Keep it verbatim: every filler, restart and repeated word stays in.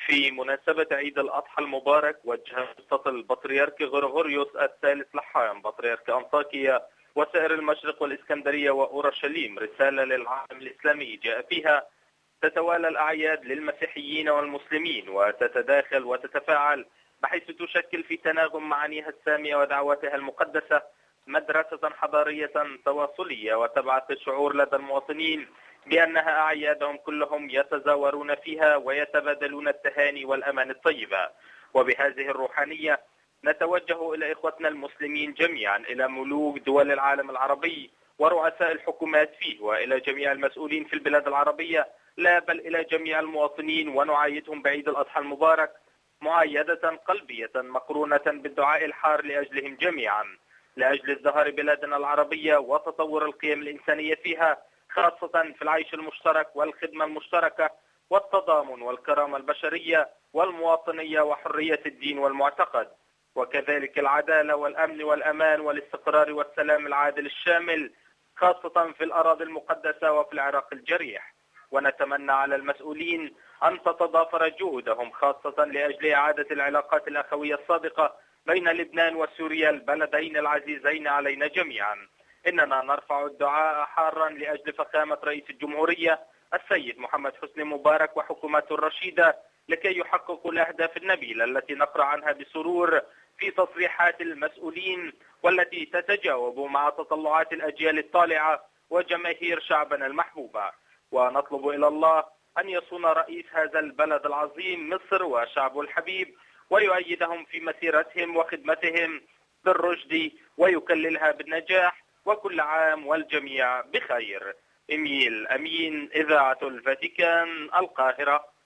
في مناسبة عيد الأضحى المبارك، وجه قسطة البطريرك غرغوريوس الثالث لحام بطريرك أنطاكيا وسائر المشرق والإسكندرية وأورشليم رسالة للعالم الإسلامي جاء فيها: تتوالى الأعياد للمسيحيين والمسلمين وتتداخل وتتفاعل بحيث تشكل في تناغم معانيها السامية ودعواتها المقدسة مدرسة حضارية تواصلية، وتبعث الشعور لدى المواطنين بأنها أعيادهم كلهم يتزاورون فيها ويتبادلون التهاني والأمان الطيبة. وبهذه الروحانية نتوجه إلى إخوتنا المسلمين جميعا، إلى ملوك دول العالم العربي ورؤساء الحكومات فيه، وإلى جميع المسؤولين في البلاد العربية، لا بل إلى جميع المواطنين، ونعايدهم بعيد الأضحى المبارك معايدة قلبية مقرونة بالدعاء الحار لأجلهم جميعا، لأجل ازدهار بلادنا العربية وتطور القيم الإنسانية فيها، خاصة في العيش المشترك والخدمة المشتركة والتضامن والكرامة البشرية والمواطنية وحرية الدين والمعتقد، وكذلك العدالة والأمن والأمان والاستقرار والسلام العادل الشامل، خاصة في الأراضي المقدسة وفي العراق الجريح. ونتمنى على المسؤولين أن تتضافر جهودهم، خاصة لأجل إعادة العلاقات الأخوية الصادقة بين لبنان وسوريا البلدين العزيزين علينا جميعا. إننا نرفع الدعاء حارا لأجل فخامة رئيس الجمهورية السيد محمد حسني مبارك وحكومته الرشيدة لكي يحققوا الأهداف النبيلة التي نقرأ عنها بسرور في تصريحات المسؤولين، والتي تتجاوب مع تطلعات الأجيال الطالعة وجماهير شعبنا المحبوبة. ونطلب إلى الله أن يصون رئيس هذا البلد العظيم مصر وشعبه الحبيب، ويؤيدهم في مسيرتهم وخدمتهم بالرشد، ويكللها بالنجاح، وكل عام والجميع بخير. إميل أمين، إذاعة الفاتيكان، القاهرة.